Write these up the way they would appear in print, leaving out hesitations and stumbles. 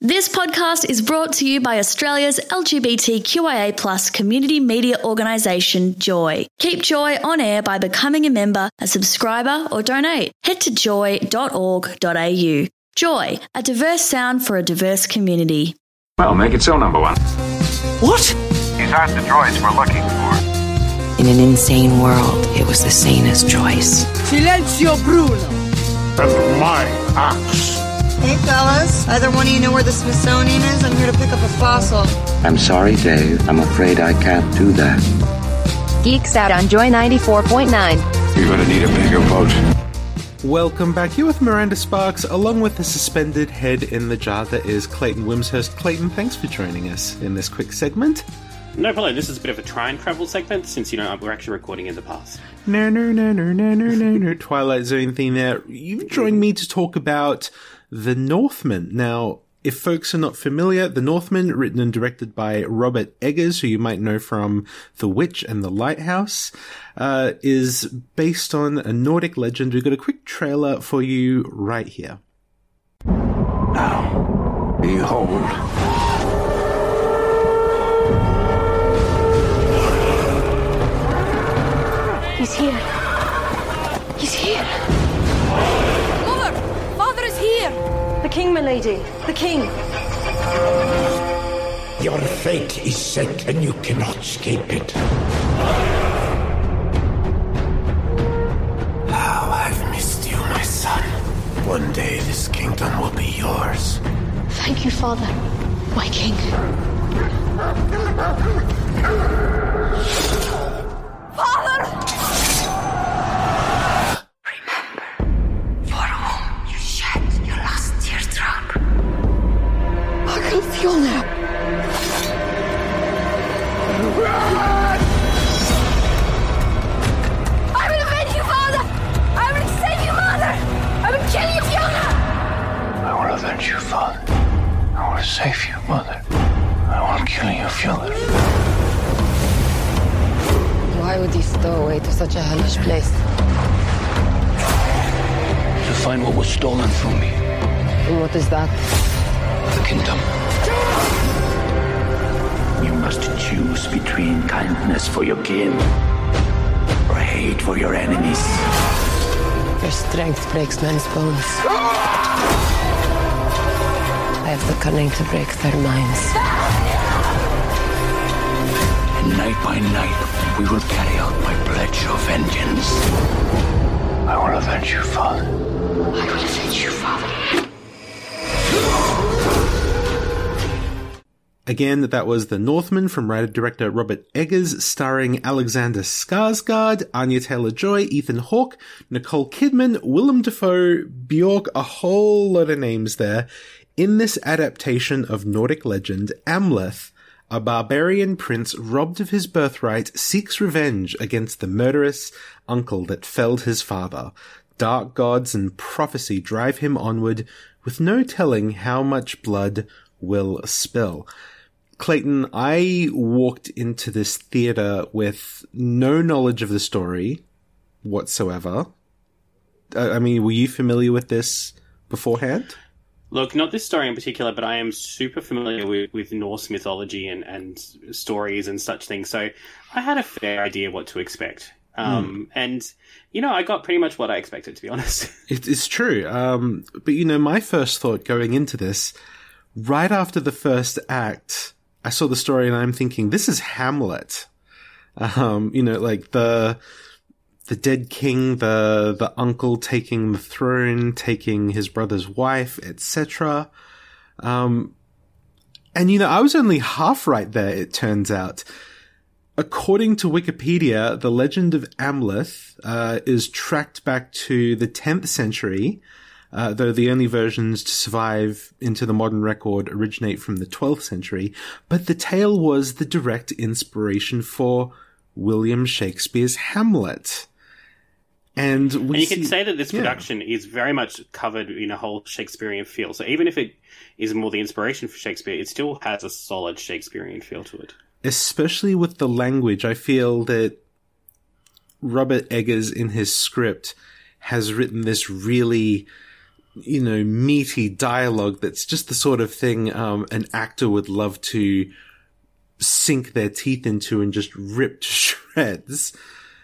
This podcast is brought to you by Australia's LGBTQIA+ community media organisation, Joy. Keep Joy on air by becoming a member, a subscriber or donate. Head to joy.org.au. Joy, a diverse sound for a diverse community. Well, make it so, number one. What? These aren't the droids we're looking for. In an insane world, it was the sanest choice. Silenzio Bruno! And my axe. Hey, fellas. Either one of you know where the Smithsonian is? I'm here to pick up a fossil. I'm sorry, Dave. I'm afraid I can't do that. Geeks Out on Joy 94.9. You're going to need a bigger boat. Welcome back. Here with Miranda Sparks, along with the suspended head in the jar that is Clayton Wimshurst. Clayton, thanks for joining us in this quick segment. No problem. This is a bit of a try and travel segment since, we're actually recording in the past. No. Twilight Zone theme there. You've joined me to talk about The Northman. Now, if folks are not familiar, The Northman, written and directed by Robert Eggers, who you might know from The Witch and The Lighthouse, is based on a Nordic legend. We've got a quick trailer for you right here. Now, behold. He's here. He's here. Mother! Father is here! The king, milady. The king. Your fate is set and you cannot escape it. How I've missed you, my son. One day this kingdom will be yours. Thank you, Father. My king. Father! I can feel now. I will avenge you, Father! I will save you, Mother! I will kill you, Fiona! I will avenge you, Father. I will save you, Mother. I will kill you, Fiona. Why would he stow away to such a hellish place? To find what was stolen from me. And what is that? The kingdom. You must choose between kindness for your kin or hate for your enemies. Your strength breaks men's bones. I have the cunning to break their minds. And night by night, we will carry out my pledge of vengeance. I will avenge you, Father. I will avenge you, Father. Again, that was The Northman from writer-director Robert Eggers, starring Alexander Skarsgård, Anya Taylor-Joy, Ethan Hawke, Nicole Kidman, Willem Dafoe, Bjork, a whole lot of names there. In this adaptation of Nordic legend, Amleth, a barbarian prince robbed of his birthright, seeks revenge against the murderous uncle that felled his father. Dark gods and prophecy drive him onward, with no telling how much blood will spill. Clayton, I walked into this theatre with no knowledge of the story whatsoever. I mean, were you familiar with this beforehand? Look, not this story in particular, but I am super familiar with Norse mythology and stories and such things, so I had a fair idea what to expect. And, I got pretty much what I expected, to be honest. It's true. But, my first thought going into this, right after the first act, I saw the story and I'm thinking, this is Hamlet. Like the dead king, the uncle taking the throne, taking his brother's wife, etc. I was only half right there, it turns out. According to Wikipedia, the legend of Amleth is tracked back to the 10th century, though the only versions to survive into the modern record originate from the 12th century. But the tale was the direct inspiration for William Shakespeare's Hamlet. And you can say that this production is very much covered in a whole Shakespearean feel. So even if it is more the inspiration for Shakespeare, it still has a solid Shakespearean feel to it. Especially with the language, I feel that Robert Eggers in his script has written this really meaty dialogue that's just the sort of thing an actor would love to sink their teeth into and just rip to shreds.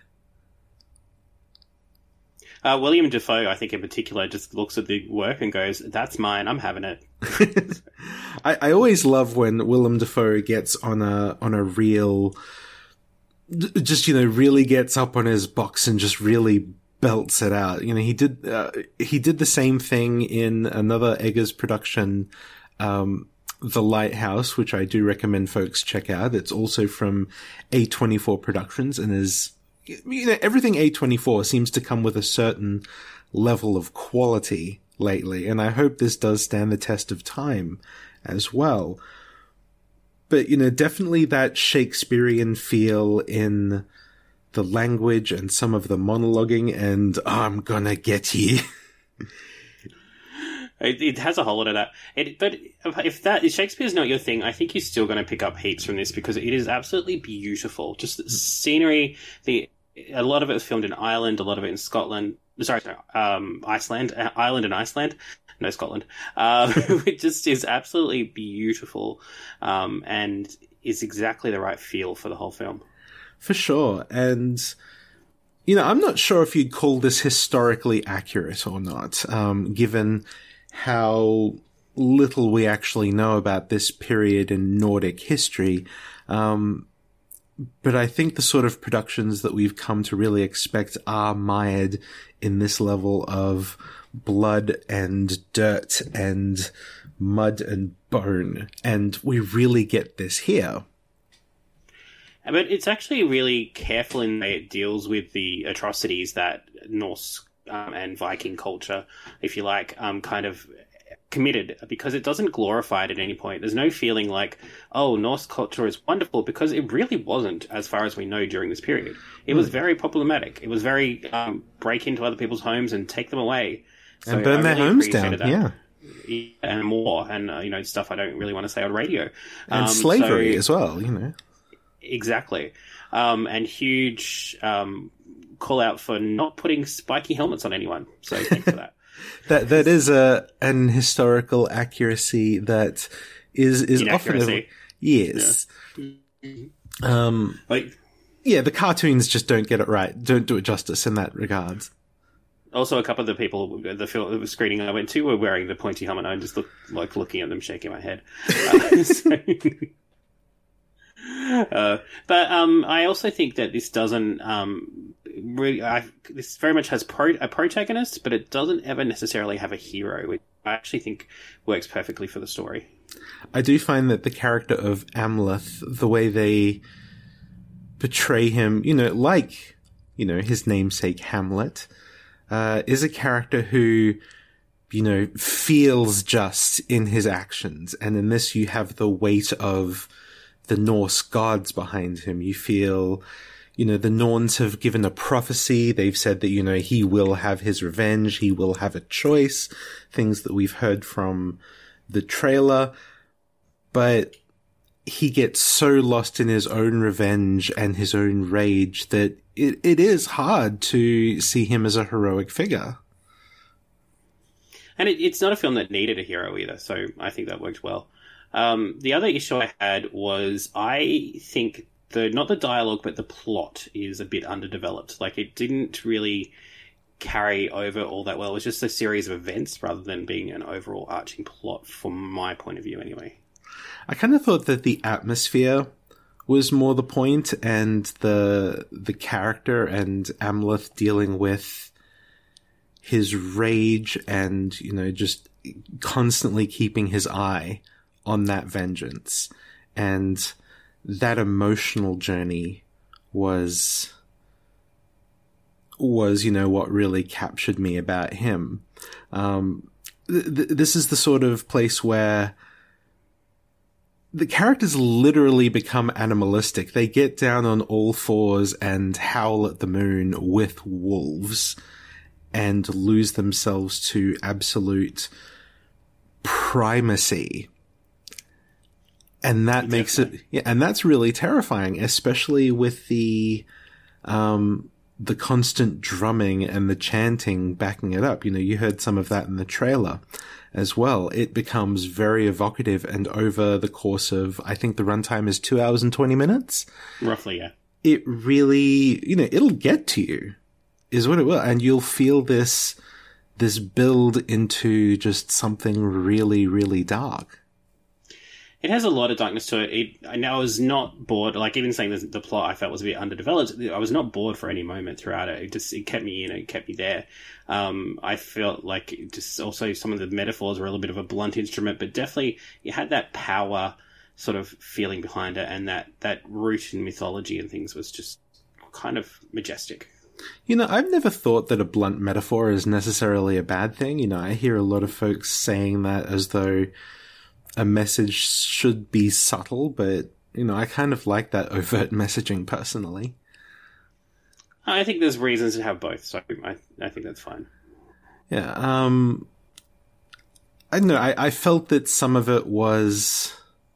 William Dafoe, I think in particular, just looks at the work and goes, "That's mine. I'm having it." I always love when Willem Dafoe gets on a real, just really gets up on his box and just really belts it out. He did the same thing in another Eggers production, The Lighthouse, which I do recommend folks check out. It's also from A24 Productions and is, everything A24 seems to come with a certain level of quality lately, and I hope this does stand the test of time as well. But, definitely that Shakespearean feel in the language and some of the monologuing and I'm gonna get ye. It has a whole lot of that. But if Shakespeare's not your thing, I think you're still going to pick up heaps from this because it is absolutely beautiful. Just the scenery, a lot of it was filmed in Ireland, a lot of it in Scotland. Iceland. Ireland and Iceland. No, Scotland. It just is absolutely beautiful, and is exactly the right feel for the whole film. For sure. And, I'm not sure if you'd call this historically accurate or not, given how little we actually know about this period in Nordic history. But I think the sort of productions that we've come to really expect are mired in this level of blood and dirt and mud and bone. And we really get this here. But it's actually really careful in the way it deals with the atrocities that Norse and Viking culture, if you like, kind of committed, because it doesn't glorify it at any point. There's no feeling like, oh, Norse culture is wonderful, because it really wasn't, as far as we know, during this period. It was very problematic. It was very break into other people's homes and take them away. So and burn their homes down, yeah. And more, and, stuff I don't really want to say on radio. And slavery as well, Exactly. And huge call out for not putting spiky helmets on anyone. So thanks for that. That is an historical accuracy that is often yes. Yeah. The cartoons just don't get it right. Don't do it justice in that regards. Also, a couple of the people, the screening I went to, were wearing the pointy helmet. I just looking at them, shaking my head. But I also think that this doesn't this very much has a protagonist, but it doesn't ever necessarily have a hero, which I actually think works perfectly for the story. I do find that the character of Amleth, the way they portray him, his namesake Hamlet, is a character who, feels just in his actions. And in this, you have the weight of the Norse gods behind him. You feel, the Norns have given a prophecy. They've said that, he will have his revenge. He will have a choice. Things that we've heard from the trailer. But he gets so lost in his own revenge and his own rage that it is hard to see him as a heroic figure. And it's not a film that needed a hero either, so I think that worked well. The other issue I had was I think not the dialogue, but the plot is a bit underdeveloped. Like, it didn't really carry over all that well. It was just a series of events rather than being an overall arching plot from my point of view anyway. I kind of thought that the atmosphere was more the point, and the character and Amleth dealing with his rage and, just constantly keeping his eye on that vengeance. And that emotional journey was, what really captured me about him. This is the sort of place where the characters literally become animalistic. They get down on all fours and howl at the moon with wolves and lose themselves to absolute primacy. And that makes it, and that's really terrifying, especially with the the constant drumming and the chanting backing it up. You know, you heard some of that in the trailer as well. It becomes very evocative, and over the course of, I think the runtime is 2 hours and 20 minutes. Roughly, yeah. It really, you know, it'll get to you, is what it will. And you'll feel this build into just something really, really dark. It has a lot of darkness to it. I was not bored. Like, even saying the plot I felt was a bit underdeveloped, I was not bored for any moment throughout it. It kept me, you know, it kept me there. I felt like just also some of the metaphors were a little bit of a blunt instrument, but definitely you had that power sort of feeling behind it, and that root in mythology and things was just kind of majestic. You know, I've never thought that a blunt metaphor is necessarily a bad thing. You know, I hear a lot of folks saying that as though a message should be subtle, but, you know, I kind of like that overt messaging personally. I think there's reasons to have both, so I think that's fine. Yeah, I don't know, I felt that some of it was...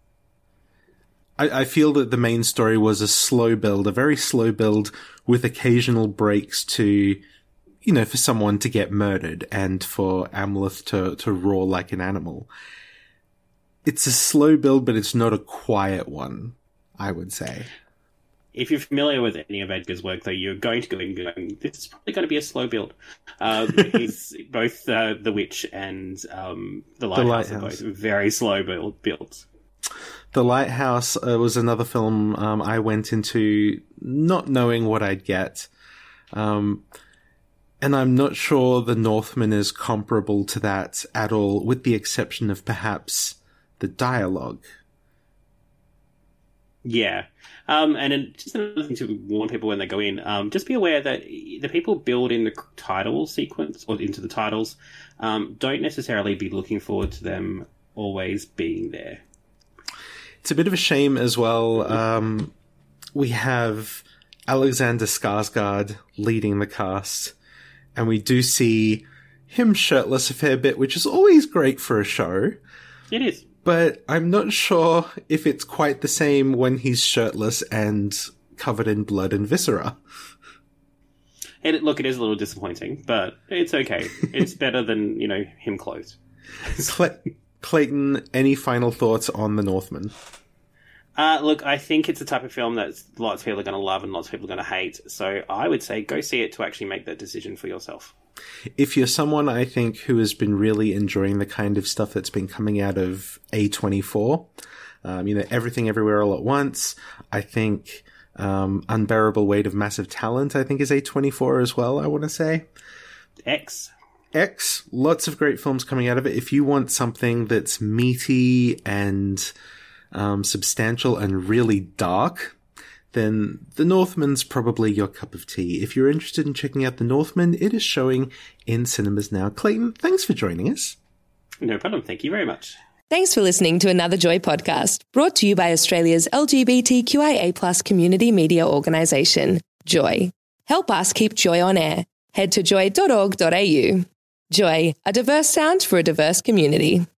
I feel that the main story was a slow build, a very slow build with occasional breaks to, you know, for someone to get murdered and for Amleth to roar like an animal. It's a slow build, but it's not a quiet one, I would say. If you're familiar with any of Edgar's work, though, you're going to go in going, this is probably going to be a slow build. He's both The Witch and The Lighthouse are both very slow builds. The Lighthouse was another film I went into not knowing what I'd get. And I'm not sure The Northman is comparable to that at all, with the exception of perhaps the dialogue. Yeah. And just another thing to warn people when they go in, just be aware that the people build in the title sequence or into the titles don't necessarily be looking forward to them always being there. It's a bit of a shame as well. We have Alexander Skarsgård leading the cast, and we do see him shirtless a fair bit, which is always great for a show. It is. But I'm not sure if it's quite the same when he's shirtless and covered in blood and viscera. Look, it is a little disappointing, but it's okay. It's better than, you know, him clothed. Clayton, any final thoughts on The Northman? Look, I think it's a type of film that lots of people are going to love and lots of people are going to hate. So I would say go see it to actually make that decision for yourself. If you're someone, I think, who has been really enjoying the kind of stuff that's been coming out of A24, you know, Everything Everywhere All at Once, I think Unbearable Weight of Massive Talent, I think, is A24 as well, I want to say. X, lots of great films coming out of it. If you want something that's meaty and substantial and really dark, then The Northman's probably your cup of tea. If you're interested in checking out The Northman, it is showing in cinemas now. Clayton, thanks for joining us. No problem. Thank you very much. Thanks for listening to another Joy podcast, brought to you by Australia's LGBTQIA+ community media organisation, Joy. Help us keep Joy on air. Head to joy.org.au. Joy, a diverse sound for a diverse community.